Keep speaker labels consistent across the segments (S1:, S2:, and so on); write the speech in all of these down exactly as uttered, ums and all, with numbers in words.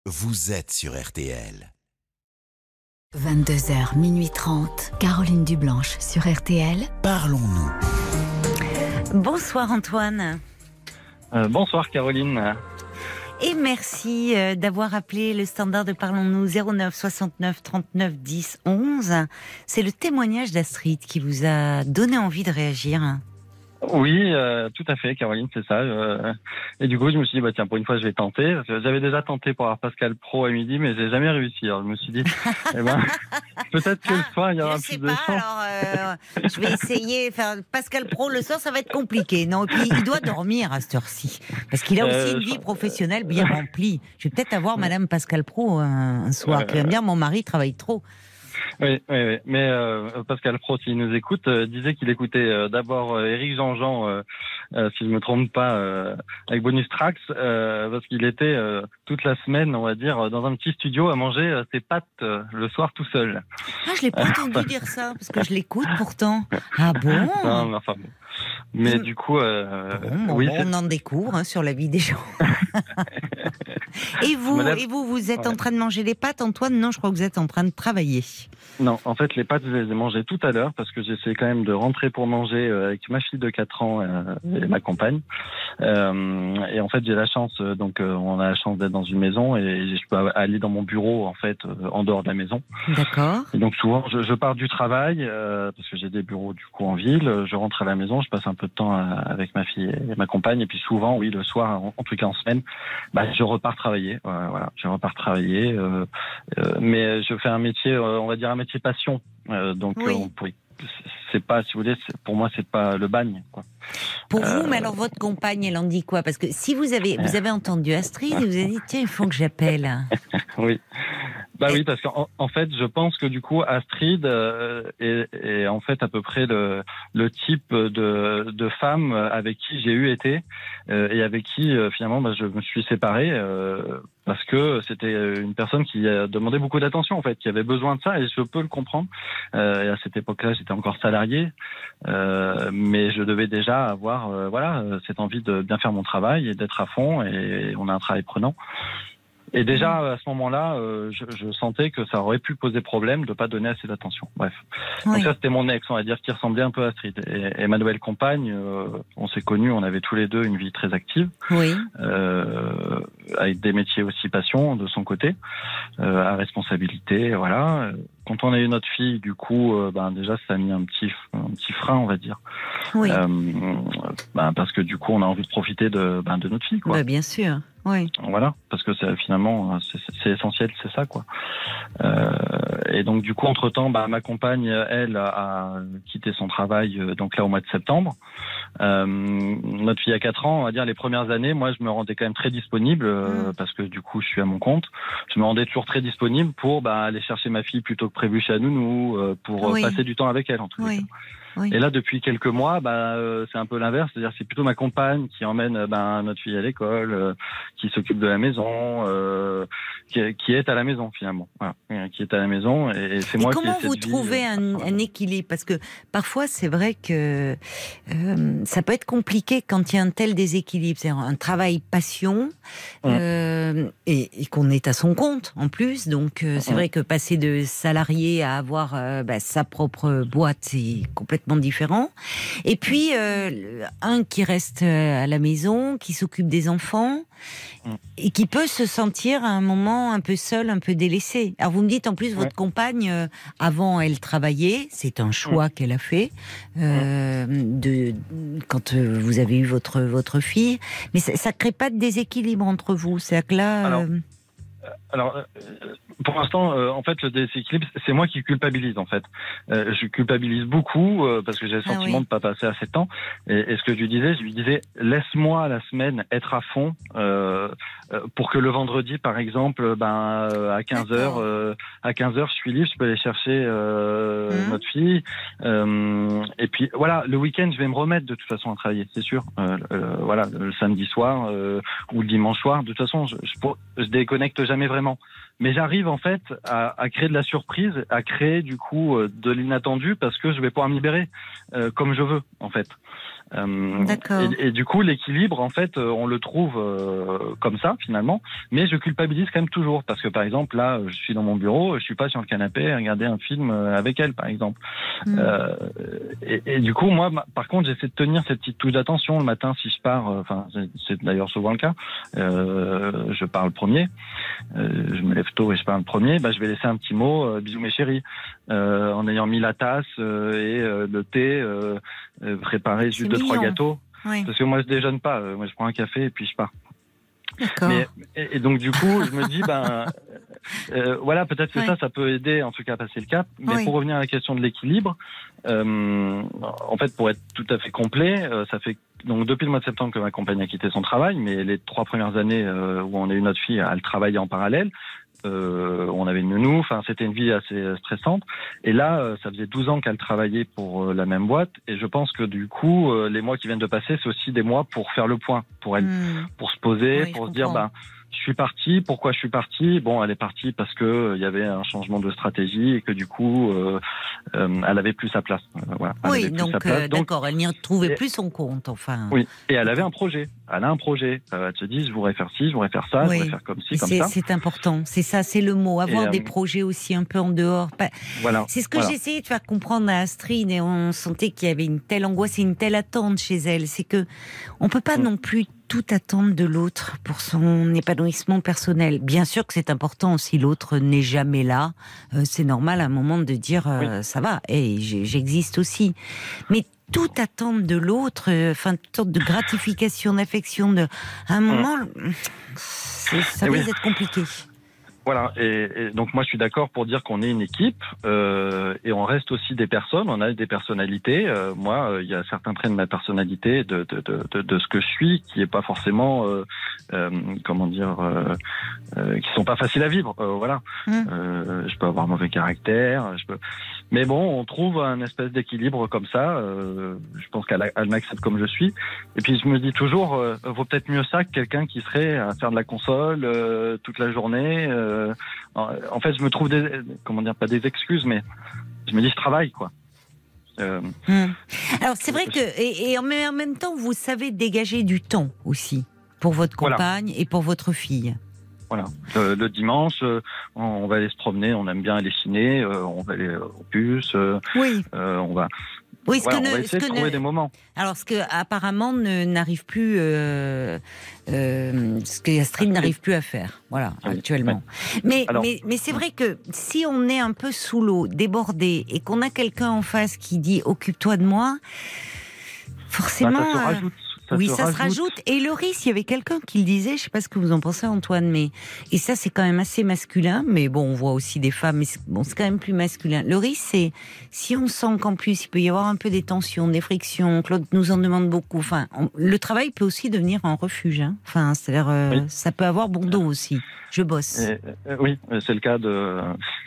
S1: vous êtes sur R T L.
S2: vingt-deux heures, minuit trente, Caroline Dublanche sur R T L.
S1: Parlons-nous.
S3: Bonsoir Antoine.
S4: Euh, bonsoir Caroline.
S3: Et merci euh, d'avoir appelé le standard de Parlons-nous zéro neuf soixante-neuf trente-neuf dix onze. C'est le témoignage d'Astrid qui vous a donné envie de réagir.
S4: Oui, euh, tout à fait, Caroline, c'est ça. Euh, et du coup, je me suis dit, bah tiens, pour une fois, je vais tenter. Parce que j'avais déjà tenté pour avoir Pascal Pro à midi, mais j'ai jamais réussi. Alors, je me suis dit, eh ben, peut-être que le soir, il y aura
S3: je
S4: plus
S3: sais
S4: de
S3: pas,
S4: chance.
S3: alors euh, je vais essayer. Faire Pascal Pro le soir, ça va être compliqué. Non, et puis il doit dormir à cette heure-ci, parce qu'il a aussi
S4: Euh,
S3: une vie professionnelle bien remplie. Je vais peut-être avoir Madame Pascal Pro un, un soir, qui va me dire mon mari travaille trop.
S4: Oui, oui, oui. Mais euh, Pascal Pro, s'il nous écoute, euh, disait qu'il écoutait euh, d'abord euh, Éric Jean-Jean, euh, euh, si je me trompe pas, euh, avec Bonus Tracks, euh, parce qu'il était euh, toute la semaine, on va dire, dans un petit studio à manger euh, ses pâtes euh, le soir tout seul.
S3: Ah, je l'ai pas entendu dire ça, parce que je l'écoute pourtant. Ah bon?
S4: Non, mais enfin bon. Mais
S3: Mmh.
S4: du coup, euh,
S3: Bon, bon,
S4: oui,
S3: bon, on en découvre hein, sur la vie des gens. et vous,
S4: Madame...
S3: et vous, vous êtes
S4: ouais.
S3: en train de manger les pâtes, Antoine? Non, je crois que vous êtes en train de travailler.
S4: Non, en fait, les pâtes, je les ai mangées tout à l'heure parce que j'essaie quand même de rentrer pour manger euh, avec ma fille de quatre ans euh, et ma compagne. Euh, et en fait, j'ai la chance, euh, donc euh, on a la chance d'être dans une maison et je peux aller dans mon bureau en fait euh, en dehors de la maison.
S3: D'accord.
S4: Et donc souvent, je, je pars du travail euh, parce que j'ai des bureaux du coup en ville. Je rentre à la maison, je passe un peu de temps à, avec ma fille et ma compagne. Et puis souvent, oui, le soir, en, en tout cas en semaine, bah, je repars travailler. Euh, voilà, je repars travailler. Euh, euh, mais je fais un métier, euh, on va dire un métier passion. Euh, donc
S3: Oui.
S4: euh, on pourrait, c'est pas, si vous voulez, c'est, pour moi, c'est pas le bagne, quoi.
S3: Pour
S4: Euh,
S3: vous, mais alors votre compagne, elle en dit quoi? Parce que si vous avez, vous avez entendu Astrid et vous avez dit, tiens, il faut que j'appelle.
S4: Oui. Bah oui, parce qu'en en fait, je pense que du coup, Astrid euh, est, est en fait à peu près le, le type de, de femme avec qui j'ai eu été euh, et avec qui euh, finalement bah, je me suis séparé euh, parce que c'était une personne qui a demandé beaucoup d'attention en fait, qui avait besoin de ça et je peux le comprendre. Euh, et à cette époque-là, j'étais encore salarié, euh, mais je devais déjà avoir euh, voilà cette envie de bien faire mon travail et d'être à fond et on a un travail prenant. Et déjà, à ce moment-là, euh, je, je sentais que ça aurait pu poser problème de pas donner assez d'attention. Bref.
S3: Oui.
S4: Donc ça, c'était mon ex, on va dire, qui ressemblait un peu à Astrid. Et, et ma nouvelle compagne, euh, on s'est connus, on avait tous les deux une vie très active,
S3: Oui.
S4: euh, avec des métiers aussi passion de son côté, euh, à responsabilité, voilà. Quand on a eu notre fille, du coup, euh, ben déjà, ça a mis un petit, un petit frein, on va dire.
S3: Oui.
S4: Euh, ben, parce que du coup, on a envie de profiter de, ben, de notre fille, quoi.
S3: Bah, bien sûr. Oui.
S4: Voilà, parce que c'est, finalement, c'est, c'est essentiel, c'est ça, quoi. Euh, et donc, du coup, entre-temps, bah, ma compagne, elle, a quitté son travail, donc là, au mois de septembre. Euh, notre fille a quatre ans, on va dire, les premières années, moi, je me rendais quand même très disponible, euh,
S3: Mmh.
S4: parce que du coup, je suis à mon compte. Je me rendais toujours très disponible pour bah, aller chercher ma fille plutôt que prévu chez la nounou, euh, pour
S3: Oui.
S4: passer du temps avec elle, en tout cas.
S3: Oui. Oui.
S4: Et là, depuis quelques mois, bah, euh, c'est un peu l'inverse. C'est-à-dire, c'est plutôt ma compagne qui emmène euh, bah, notre fille à l'école, euh, qui s'occupe de la maison, euh, qui, qui est à la maison finalement. Voilà, Euh, qui est à la maison. Et, et c'est
S3: Et
S4: moi qui ai
S3: comment
S4: cette
S3: vous
S4: vie,
S3: trouvez
S4: euh,
S3: un, un équilibre? Parce que parfois, c'est vrai que euh, ça peut être compliqué quand il y a un tel déséquilibre. C'est un travail passion
S4: Mmh.
S3: euh, et, et qu'on est à son compte en plus. Donc, euh, c'est
S4: Mmh.
S3: vrai que passer de salarié à avoir euh, bah, sa propre boîte, c'est complètement différent. Et puis, euh, un qui reste à la maison, qui s'occupe des enfants
S4: Mmh.
S3: et qui peut se sentir à un moment un peu seul, un peu délaissé. Alors vous me dites en plus votre
S4: Ouais.
S3: compagne, euh, avant elle travaillait, c'est un choix qu'elle a fait euh, de quand euh, vous avez eu votre votre fille, mais ça, ça crée pas de déséquilibre entre vous, c'est que là.
S4: Alors,
S3: euh,
S4: Alors, euh, pour l'instant, euh, en fait, le déséquilibre, c'est moi qui culpabilise, en fait. Euh, je culpabilise beaucoup euh, parce que j'ai le
S3: Ah
S4: sentiment
S3: oui.
S4: de pas passer assez de temps. Et, et ce que je lui disais, je lui disais, laisse-moi la semaine être à fond euh, euh, pour que le vendredi, par exemple, ben euh, à quinze heures,
S3: D'accord.
S4: euh, à quinze heures, je suis libre, je peux aller chercher euh,
S3: Mmh.
S4: notre fille. Euh, et puis voilà, le week-end, je vais me remettre de toute façon à travailler, c'est sûr. Euh, euh, voilà, le samedi soir euh, ou le dimanche soir. De toute façon, je, je, je déconnecte jamais vraiment. Mais j'arrive en fait à, à créer de la surprise, à créer du coup euh, de l'inattendu parce que je vais pouvoir me libérer euh, comme je veux en fait. Euh,
S3: D'accord.
S4: Et, et du coup, l'équilibre, en fait, on le trouve euh, comme ça, finalement. Mais je culpabilise quand même toujours. Parce que, par exemple, là, je suis dans mon bureau, je suis pas sur le canapé à regarder un film avec elle, par exemple.
S3: Mmh.
S4: Euh, et, et du coup, moi, par contre, j'essaie de tenir cette petite touche d'attention le matin si je pars. Enfin, c'est, c'est d'ailleurs souvent le cas. Euh, je pars le premier. Euh, je me lève tôt et je pars le premier. Bah, je vais laisser un petit mot, euh, bisous mes chéris, euh, en ayant mis la tasse euh, et euh, le thé, euh, euh, préparé juste deux trois gâteaux.
S3: Oui.
S4: Parce que moi, je déjeune pas. Euh, moi, je prends un café et puis je pars.
S3: D'accord.
S4: Mais, et, et donc du coup, je me dis, ben, euh, voilà, peut-être que
S3: ouais.
S4: ça, ça peut aider en tout cas à passer le cap. Mais
S3: oui.
S4: pour revenir à la question de l'équilibre, euh, en fait, pour être tout à fait complet, euh, ça fait donc depuis le mois de septembre que ma compagne a quitté son travail, mais les trois premières années euh, où on a eu notre fille, elle travaillait en parallèle. Euh, on avait une nounou, enfin c'était une vie assez stressante. Et là, euh, ça faisait douze ans qu'elle travaillait pour euh, la même boîte. Et je pense que du coup, euh, les mois qui viennent de passer, c'est aussi des mois pour faire le point, pour elle, mmh. pour se poser,
S3: oui,
S4: pour se dire, ben, je suis partie. Pourquoi je suis partie ? Bon, elle est partie parce que euh, il y avait un changement de stratégie et que du coup, euh, euh, elle avait plus sa place. Euh, voilà,
S3: oui, donc, euh, donc d'accord, elle n'y trouvait et, plus son compte, enfin.
S4: Oui, et elle avait un projet. Elle a un projet. Euh, elle se dit, je voudrais faire ci, je voudrais faire ça, oui. je voudrais faire comme ci, comme
S3: c'est,
S4: ça.
S3: C'est important. C'est ça, c'est le mot. Avoir et, des euh, projets aussi un peu en dehors.
S4: Voilà.
S3: C'est ce que
S4: voilà.
S3: j'ai essayé de faire comprendre à Astrid et on sentait qu'il y avait une telle angoisse et une telle attente chez elle. C'est que on peut pas mmh. non plus tout attendre de l'autre pour son épanouissement personnel. Bien sûr que c'est important si l'autre n'est jamais là. Euh, c'est normal à un moment de dire euh, oui. ça va, et j'existe aussi. Mais tout attendre de l'autre, enfin, euh, toute sorte de gratification, d'affection, de, à un moment, mmh. ça risque oui. d'être compliqué.
S4: Voilà, et, et donc moi je suis d'accord pour dire qu'on est une équipe euh, et on reste aussi des personnes, on a des personnalités. Euh, moi, euh, il y a certains traits de ma personnalité, de, de, de, de, de ce que je suis, qui est pas forcément, euh, euh, comment dire, euh, euh, qui sont pas faciles à vivre. Euh, voilà, mmh. euh, je peux avoir mauvais caractère, je peux. Mais bon, on trouve un espèce d'équilibre comme ça. Euh, je pense qu'elle, elle m'accepte comme je suis. Et puis je me dis toujours, euh, vaut peut-être mieux ça que quelqu'un qui serait à faire de la console euh, toute la journée. Euh, En fait, je me trouve des, comment dire, pas des excuses, mais je me dis, je travaille, quoi. Euh,
S3: hum. Alors, c'est vrai que, et, et en même temps, vous savez dégager du temps aussi pour votre compagne voilà. et pour votre fille.
S4: Voilà. Euh, le dimanche, euh, on va aller se promener, on aime aller ciné, euh, on va aller au puce, euh,
S3: oui.
S4: euh, on va.
S3: Oui, ce
S4: voilà,
S3: que
S4: on
S3: ne,
S4: va essayer
S3: ce que
S4: de trouver
S3: ne,
S4: des moments.
S3: Alors, ce que apparemment ne, n'arrive plus, euh, euh, ce que Astrid n'arrive plus à faire, voilà, oui, actuellement. Oui. Mais, alors, mais, mais c'est vrai que si on est un peu sous l'eau, débordé, et qu'on a quelqu'un en face qui dit occupe-toi de moi, forcément.
S4: Ben, ça se rajoute. Ça
S3: oui,
S4: se
S3: ça
S4: rajoute.
S3: se rajoute. Et le risque, il y avait quelqu'un qui le disait, je ne sais pas ce que vous en pensez, Antoine, mais et ça, c'est quand même assez masculin. Mais bon, on voit aussi des femmes, mais c'est, bon, c'est quand même plus masculin. Le risque, c'est si on sent qu'en plus il peut y avoir un peu des tensions, des frictions, que l'autre nous en demande beaucoup. Enfin, on, le travail peut aussi devenir un refuge. Hein. Enfin, c'est-à-dire, euh, oui. ça peut avoir bon dos aussi. Je bosse.
S4: Et, euh, oui, c'est le cas de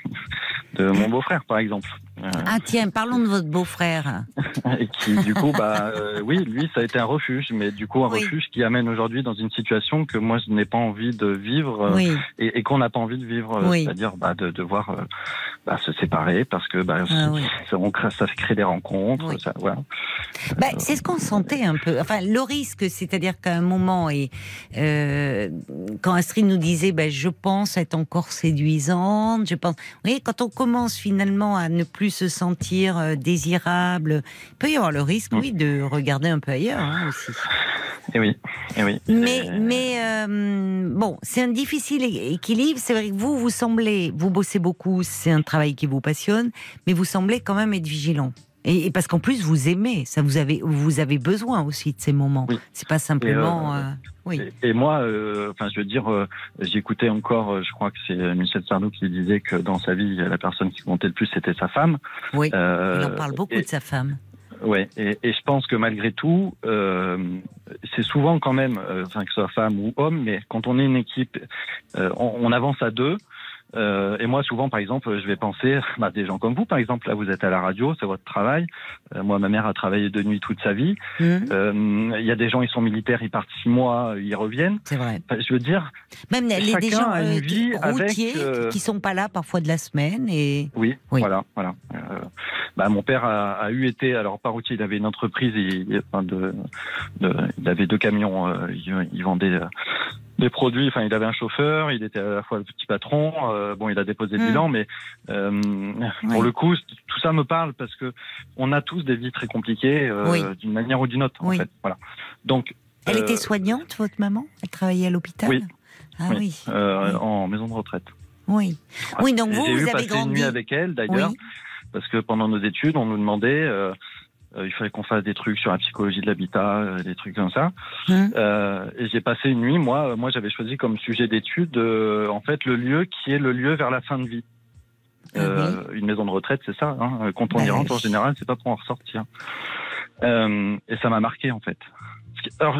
S4: de mon beau-frère, par exemple.
S3: Euh... Ah tiens, parlons de votre beau-frère.
S4: Et qui, du coup, bah, euh, oui, lui, ça a été un refuge, mais du coup, un oui. refuge qui amène aujourd'hui dans une situation que moi, je n'ai pas envie de vivre
S3: oui.
S4: et, et qu'on n'a pas envie de vivre,
S3: oui.
S4: c'est-à-dire bah, de devoir euh, bah, se séparer parce que bah,
S3: ah, oui.
S4: ça, on crée, ça crée des rencontres.
S3: Oui.
S4: Ça, voilà.
S3: Bah, c'est ce qu'on sentait un peu. Enfin, le risque, c'est-à-dire qu'à un moment, et euh, quand Astrid nous disait, bah, je pense être encore séduisante, je pense. Vous voyez, quand on commence finalement à ne plus se sentir euh, désirable, il peut y avoir le risque, mmh. oui, de regarder un peu ailleurs hein, aussi.
S4: Et oui, et oui.
S3: Mais,
S4: et...
S3: mais euh, bon, c'est un difficile équilibre. C'est vrai que vous, vous semblez, vous bossez beaucoup, c'est un travail qui vous passionne, mais vous semblez quand même être vigilant. Et, et parce qu'en plus, vous aimez, ça vous avez, vous avez besoin aussi de ces moments. Oui. C'est pas simplement.
S4: Et, euh,
S3: euh, oui.
S4: et, et moi, euh, enfin, je veux dire, euh, j'écoutais encore, je crois que c'est Michel Sardou qui disait que dans sa vie, la personne qui comptait le plus, c'était sa femme.
S3: Oui. Euh, il en parle beaucoup
S4: et,
S3: de sa femme.
S4: Ouais, et, et je pense que malgré tout, euh, c'est souvent quand même, euh, enfin que ce soit femme ou homme, mais quand on est une équipe, euh, on, on avance à deux. Euh, et moi, souvent, par exemple, je vais penser, bah, des gens comme vous, par exemple, là, vous êtes à la radio, c'est votre travail. Euh, moi, ma mère a travaillé de nuit toute sa vie. Il mmh. euh, y a des gens, ils sont militaires, ils partent six mois, ils reviennent.
S3: C'est vrai.
S4: Enfin, je veux dire,
S3: même les des gens
S4: a une vie
S3: qui, routiers
S4: avec, euh...
S3: qui sont pas là parfois de la semaine et.
S4: Oui, oui. voilà, voilà. Euh, bah, mon père a, a eu été, alors pas routier, il avait une entreprise, il, enfin, de, de, il avait deux camions, euh, il, il vendait. Euh, des produits, enfin il avait un chauffeur, il était à la fois le petit patron, euh, bon il a déposé le mmh. bilan, mais euh, oui. pour le coup tout ça me parle parce que on a tous des vies très compliquées euh, oui. d'une manière ou d'une autre oui. en fait. Voilà. Donc
S3: elle euh, était soignante votre maman? Elle travaillait à l'hôpital?
S4: Oui.
S3: Ah oui.
S4: oui. Euh,
S3: oui.
S4: En maison de retraite.
S3: Oui. Ouais. Oui donc vous,
S4: J'ai
S3: vous
S4: eu
S3: avez
S4: passé
S3: grandi.
S4: une nuit avec elle d'ailleurs oui. parce que pendant nos études on nous demandait euh, Euh, il fallait qu'on fasse des trucs sur la psychologie de l'habitat, euh, des trucs comme ça. Mmh. Euh, et j'ai passé une nuit, moi, moi j'avais choisi comme sujet d'étude, euh, en fait, le lieu qui est le lieu vers la fin de vie. Euh, oui. Une maison de retraite, c'est ça. Hein. Quand on bah, y rentre, en général, c'est pas pour en ressortir. Euh, et ça m'a marqué, en fait. Alors,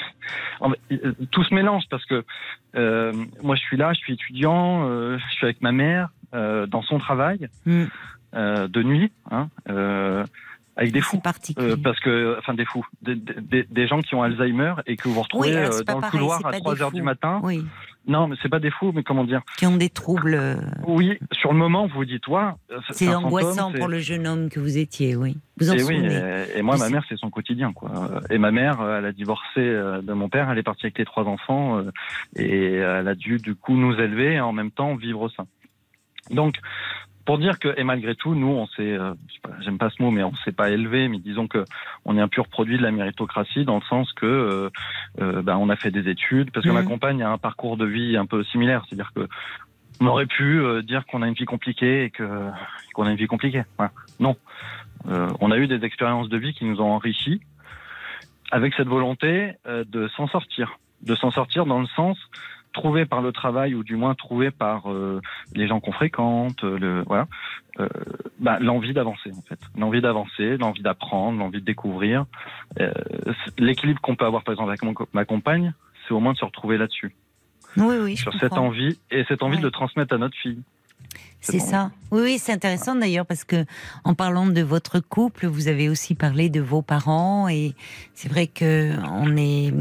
S4: euh, tout se mélange parce que euh, moi, je suis là, je suis étudiant, euh, je suis avec ma mère euh, dans son travail mmh. euh, de nuit. Hein, euh, Avec des fous, euh, parce que, enfin des fous, des, des, des gens qui ont Alzheimer et que vous retrouvez
S3: oui,
S4: euh, dans le
S3: pareil,
S4: couloir à trois heures du matin.
S3: Oui.
S4: Non, mais c'est pas des fous, mais comment dire?
S3: Qui ont des troubles.
S4: Oui, sur le moment, vous vous dites, toi,
S3: c'est, c'est angoissant fantôme, pour c'est... le jeune homme que vous étiez, oui. Vous en
S4: et
S3: souvenez?
S4: Oui, et, et moi, ma mère, c'est son quotidien, quoi. Et ma mère, elle a divorcé de mon père, elle est partie avec les trois enfants, et elle a dû, du coup, nous élever et en même temps vivre ça. Donc, pour dire que, et malgré tout, nous, on s'est, euh, j'aime pas ce mot, mais on s'est pas élevé, mais disons que on est un pur produit de la méritocratie, dans le sens que, euh, euh, ben, on a fait des études, parce que mmh. ma compagne a un parcours de vie un peu similaire, c'est-à-dire que on aurait pu euh, dire qu'on a une vie compliquée et que qu'on a une vie compliquée. Voilà. Non, euh, on a eu des expériences de vie qui nous ont enrichis, avec cette volonté euh, de s'en sortir, de s'en sortir dans le sens trouvé par le travail ou du moins trouvé par euh, les gens qu'on fréquente, le voilà, euh, bah, l'envie d'avancer en fait, l'envie d'avancer, l'envie d'apprendre, l'envie de découvrir, euh, l'équilibre qu'on peut avoir par exemple avec mon, ma compagne, c'est au moins de se retrouver là-dessus.
S3: Oui, oui, je
S4: sur
S3: comprends.
S4: cette envie et cette envie ouais. de le transmettre à notre fille.
S3: C'est ça. Oui, oui, c'est intéressant d'ailleurs parce que en parlant de votre couple, vous avez aussi parlé de vos parents et c'est vrai que on est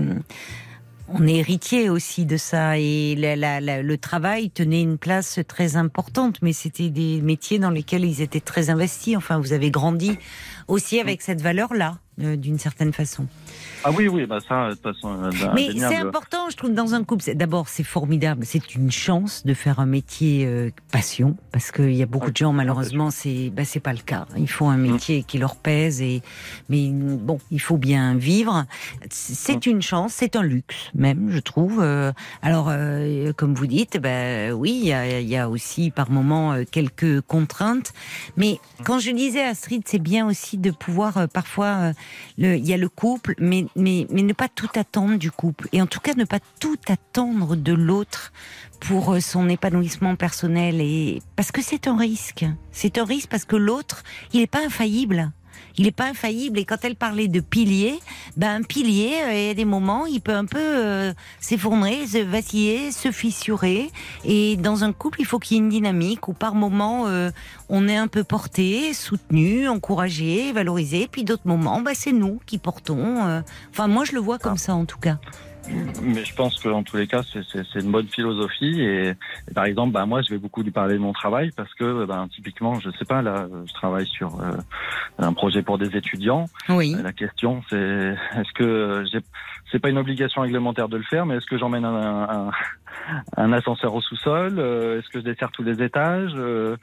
S3: On est héritier aussi de ça et la, la, la, le travail tenait une place très importante, mais c'était des métiers dans lesquels ils étaient très investis. Enfin, vous avez grandi aussi avec cette valeur-là, euh, d'une certaine façon.
S4: Ah oui, oui, bah ça, de toute façon. Bah,
S3: mais c'est important, je trouve, dans un couple. C'est, d'abord, c'est formidable. C'est une chance de faire un métier euh, passion, parce qu'il y a beaucoup de gens, malheureusement, c'est, bah, c'est pas le cas. Il faut un métier mmh. qui leur pèse, et mais bon, il faut bien vivre. C'est mmh. une chance, c'est un luxe, même, je trouve. Euh, alors, euh, comme vous dites, bah oui, il y a, y a aussi par moments euh, quelques contraintes. Mais quand je disais à Astrid, c'est bien aussi de pouvoir euh, parfois, euh, le, il y a le couple, mais Mais, mais ne pas tout attendre du couple. Et en tout cas, ne pas tout attendre de l'autre pour son épanouissement personnel. Et parce que c'est un risque. C'est un risque parce que l'autre, il n'est pas infaillible. Il n'est pas infaillible. Et quand elle parlait de pilier, ben un pilier, il y a des moments, il peut un peu euh, s'effondrer, se vaciller, se fissurer. Et dans un couple, il faut qu'il y ait une dynamique où par moments, euh, on est un peu porté, soutenu, encouragé, valorisé. Puis d'autres moments, ben, c'est nous qui portons. Euh... Enfin, moi, je le vois comme ça, en tout cas.
S4: Mais je pense qu'en tous les cas, c'est, c'est, c'est une bonne philosophie. Et, et par exemple, bah, moi, je vais beaucoup lui parler de mon travail parce que, bah, typiquement, je sais pas, là, je travaille sur euh, un projet pour des étudiants.
S3: Oui.
S4: La question, c'est est-ce que j'ai, c'est pas une obligation réglementaire de le faire, mais est-ce que j'emmène un, un, un ascenseur au sous-sol? euh, Est-ce que je desserre tous les étages? euh,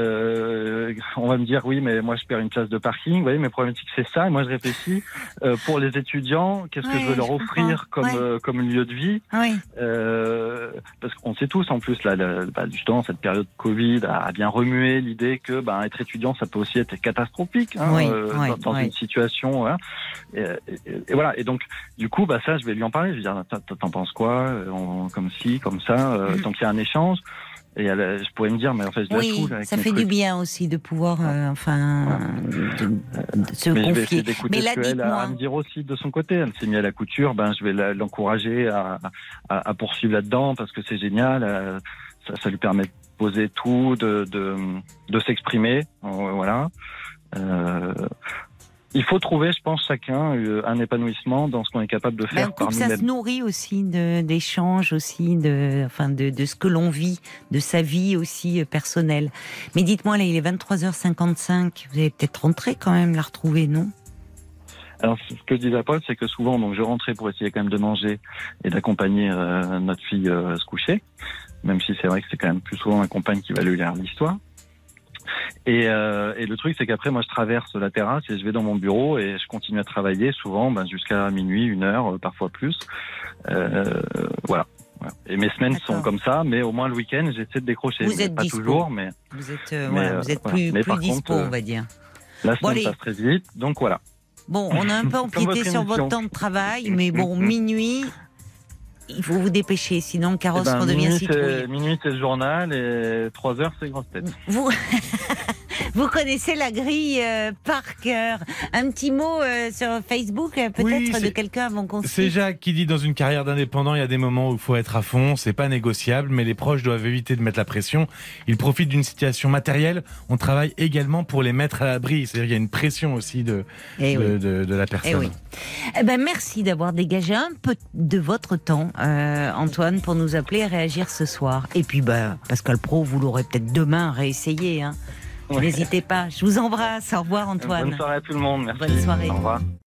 S4: euh, On va me dire oui, mais moi, je perds une place de parking. Vous voyez, mes problématiques, c'est ça. Et moi, je réfléchis euh, pour les étudiants, qu'est-ce ouais, que je veux leur offrir comme ouais. euh, comme lieu de vie,
S3: oui.
S4: euh, parce qu'on sait tous en plus là, là bah, justement cette période Covid a, a bien remué l'idée que bah, être étudiant ça peut aussi être catastrophique hein,
S3: oui,
S4: euh,
S3: oui,
S4: dans, dans
S3: oui.
S4: une situation hein, et, et, et voilà et donc du coup bah ça je vais lui en parler, je vais dire t'en penses quoi, on, comme ci comme ça, euh, mm. donc il y a un échange. Et elle, je pourrais me dire, mais en fait, je
S3: oui,
S4: la foule.
S3: Ça fait trucs. Du bien aussi de pouvoir, euh, enfin, ouais. de, de se
S4: mais
S3: confier.
S4: Je vais mais là, ce qu'elle a à me dire aussi de son côté. Elle s'est mise à la couture, ben, je vais la, l'encourager à, à, à poursuivre là-dedans parce que c'est génial. Ça, ça lui permet d'exposer tout, de, de, de s'exprimer. Euh, voilà. Euh, il faut trouver, je pense, chacun un épanouissement dans ce qu'on est capable de faire.
S3: Ben, on coupe, ça
S4: les...
S3: se nourrit aussi de, d'échanges, aussi de, enfin de, de ce que l'on vit, de sa vie aussi personnelle. Mais dites-moi, là, il est vingt-trois heures cinquante-cinq. Vous allez peut-être rentrer quand même, la retrouver, non ?
S4: Alors, ce que disait Paul, c'est que souvent, donc, je rentrais pour essayer quand même de manger et d'accompagner euh, notre fille euh, à se coucher, même si c'est vrai que c'est quand même plus souvent ma compagne qui va lui lire l'histoire. Et, euh, et le truc, c'est qu'après, moi, je traverse la terrasse et je vais dans mon bureau et je continue à travailler, souvent ben, jusqu'à minuit, une heure, euh, parfois plus. Euh, voilà. Et mes semaines
S3: D'accord.
S4: sont comme ça, mais au moins le week-end, j'essaie de décrocher.
S3: Vous
S4: mais
S3: êtes
S4: pas
S3: dispo.
S4: toujours, mais
S3: vous êtes, euh,
S4: mais,
S3: voilà,
S4: euh,
S3: vous êtes
S4: voilà.
S3: plus,
S4: Mais
S3: plus
S4: par
S3: dispo,
S4: contre,
S3: on va dire.
S4: la
S3: Bon,
S4: semaine
S3: allez.
S4: passe très vite, donc voilà.
S3: Bon, on a un peu empiété
S4: votre
S3: sur votre
S4: émission.
S3: temps de travail, mais bon, minuit, il faut vous dépêcher, sinon le carrosse
S4: Eh ben,
S3: redevient
S4: minuit,
S3: citrouille.
S4: c'est, minuit, c'est le journal et trois heures, c'est grosse tête.
S3: Vous, vous connaissez la grille euh, par cœur. Un petit mot euh, sur Facebook, euh, peut-être,
S5: Oui,
S3: de
S5: c'est-
S3: quelqu'un avant qu'on se
S5: C'est
S3: quitte.
S5: Jacques qui dit dans une carrière d'indépendant, il y a des moments où il faut être à fond, c'est pas négociable, mais les proches doivent éviter de mettre la pression. Ils profitent d'une situation matérielle. On travaille également pour les mettre à l'abri. C'est-à-dire qu'il y a une pression aussi de,
S3: Eh
S5: de,
S3: oui.
S5: de, de la personne.
S3: Eh oui. Eh ben, merci d'avoir dégagé un peu de votre temps, euh, Antoine, pour nous appeler et réagir ce soir. Et puis, ben, Pascal Praud, vous l'aurez peut-être demain réessayé. Hein.
S4: Ouais.
S3: N'hésitez pas. Je vous embrasse. Au revoir, Antoine.
S4: Bonne soirée à tout le monde. Merci.
S3: Bonne soirée.
S4: Au revoir.